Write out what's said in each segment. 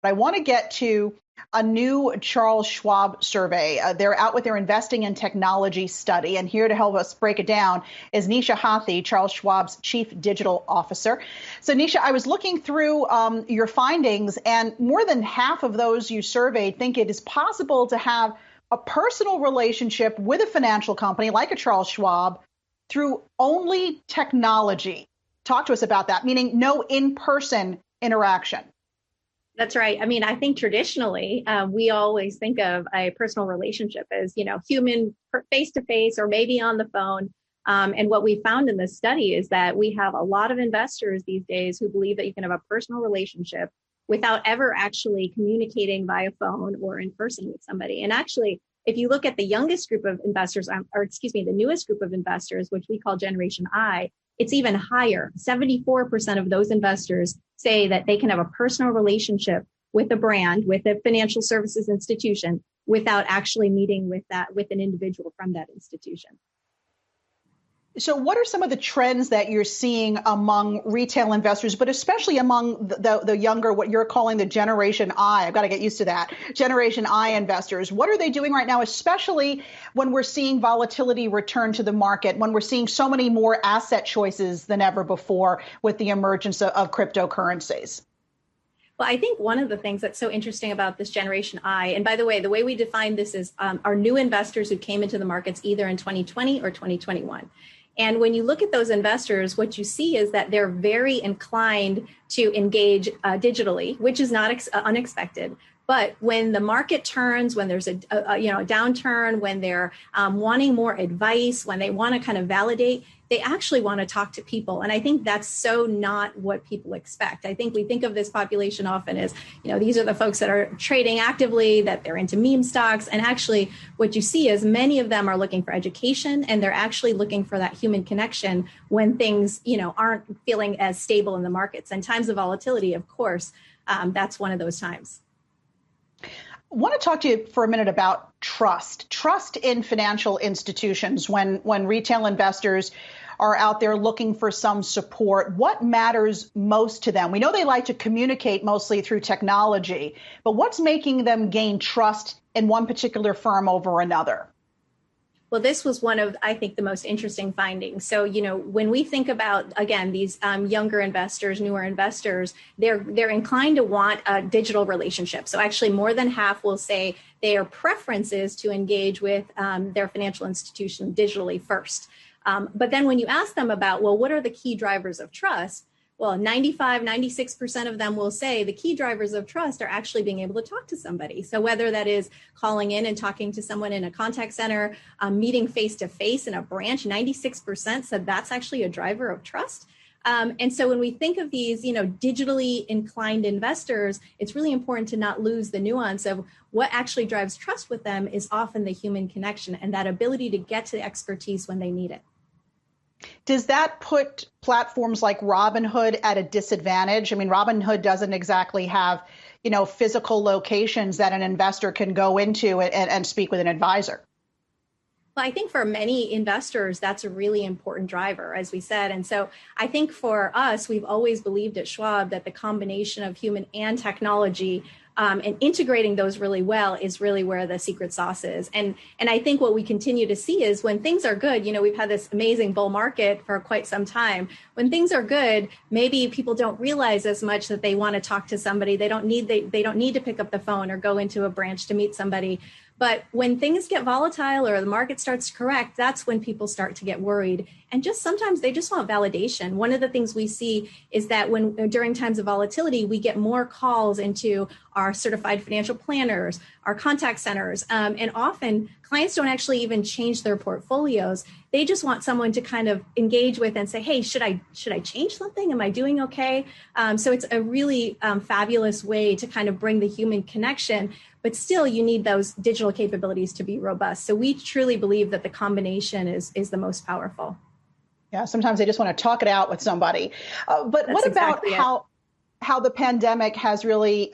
I want to get to a new Charles Schwab survey. They're out with their Investing in Technology study. And here to help us break it down is Nisha Hathi, Charles Schwab's Chief Digital Officer. So, Nisha, I was looking through your findings, and more than half of those you surveyed think it is possible to have a personal relationship with a financial company like a Charles Schwab through only technology. Talk to us about that, meaning no in-person interaction. That's right. I mean, I think traditionally, we always think of a personal relationship as, human face to face or maybe on the phone. And what we found in this study is that we have a lot of investors these days who believe that you can have a personal relationship without ever actually communicating via phone or in person with somebody. And actually, if you look at the youngest group of investors, the newest group of investors, which we call Generation I, it's even higher. 74% of those investors say that they can have a personal relationship with a brand, with a financial services institution, without actually meeting with an individual from that institution. So what are some of the trends that you're seeing among retail investors, but especially among the younger, what you're calling the Generation I? I've got to get used to that. Generation I investors. What are they doing right now, especially when we're seeing volatility return to the market, when we're seeing so many more asset choices than ever before with the emergence of cryptocurrencies? Well, I think one of the things that's so interesting about this Generation I, and by the way we define this is our new investors who came into the markets either in 2020 or 2021. And when you look at those investors, what you see is that they're very inclined to engage digitally, which is not unexpected. But when the market turns, when there's a downturn, when they're wanting more advice, when they want to kind of validate, they actually want to talk to people. And I think that's so not what people expect. I think we think of this population often as, these are the folks that are trading actively, that they're into meme stocks. And actually what you see is many of them are looking for education, and they're actually looking for that human connection when things, aren't feeling as stable in the markets. And times of volatility, of course, that's one of those times. I want to talk to you for a minute about trust in financial institutions when retail investors are out there looking for some support. What matters most to them? We know they like to communicate mostly through technology, but what's making them gain trust in one particular firm over another? Well, this was one of, I think, the most interesting findings. So, when we think about, again, these younger investors, newer investors, they're inclined to want a digital relationship. So actually more than half will say their preference is to engage with their financial institution digitally first. But then when you ask them about, well, what are the key drivers of trust? Well, 96% of them will say the key drivers of trust are actually being able to talk to somebody. So whether that is calling in and talking to someone in a contact center, meeting face to face in a branch, 96% said that's actually a driver of trust. And so when we think of these, digitally inclined investors, it's really important to not lose the nuance of what actually drives trust with them is often the human connection and that ability to get to the expertise when they need it. Does that put platforms like Robinhood at a disadvantage? I mean, Robinhood doesn't exactly have, physical locations that an investor can go into and speak with an advisor. Well, I think for many investors, that's a really important driver, as we said. And so I think for us, we've always believed at Schwab that the combination of human and technology and integrating those really well is really where the secret sauce is. And I think what we continue to see is when things are good, we've had this amazing bull market for quite some time. When things are good, maybe people don't realize as much that they want to talk to somebody. They don't need to pick up the phone or go into a branch to meet somebody. But when things get volatile or the market starts to correct, that's when people start to get worried. And just sometimes they just want validation. One of the things we see is that during times of volatility, we get more calls into our certified financial planners, our contact centers. And often clients don't actually even change their portfolios. They just want someone to kind of engage with and say, hey, should I change something? Am I doing okay? So it's a really fabulous way to kind of bring the human connection. But still, you need those digital capabilities to be robust. So we truly believe that the combination is the most powerful. Yeah, sometimes they just want to talk it out with somebody. But that's what about exactly how the pandemic has really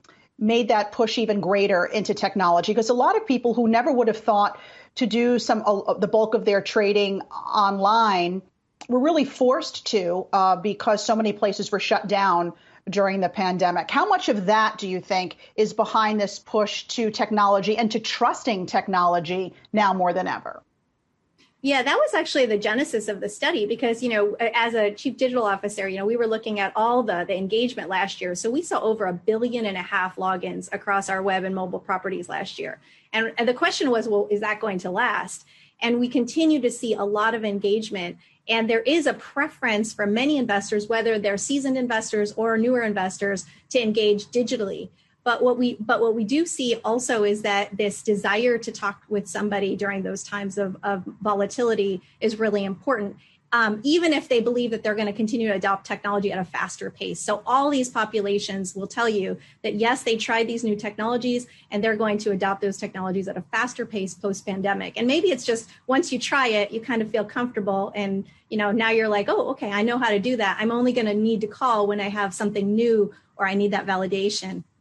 made that push even greater into technology? Because a lot of people who never would have thought to do the bulk of their trading online were really forced to because so many places were shut down during the pandemic. How much of that do you think is behind this push to technology and to trusting technology now more than ever? Yeah, that was actually the genesis of the study because, as a chief digital officer, we were looking at all the engagement last year. So we saw over 1.5 billion logins across our web and mobile properties last year. And the question was, well, is that going to last? And we continue to see a lot of engagement. And there is a preference for many investors, whether they're seasoned investors or newer investors, to engage digitally. But what we do see also is that this desire to talk with somebody during those times of volatility is really important, even if they believe that they're going to continue to adopt technology at a faster pace. So all these populations will tell you that, yes, they tried these new technologies and they're going to adopt those technologies at a faster pace post-pandemic. And maybe it's just once you try it, you kind of feel comfortable and now you're like, oh, okay, I know how to do that. I'm only going to need to call when I have something new or I need that validation.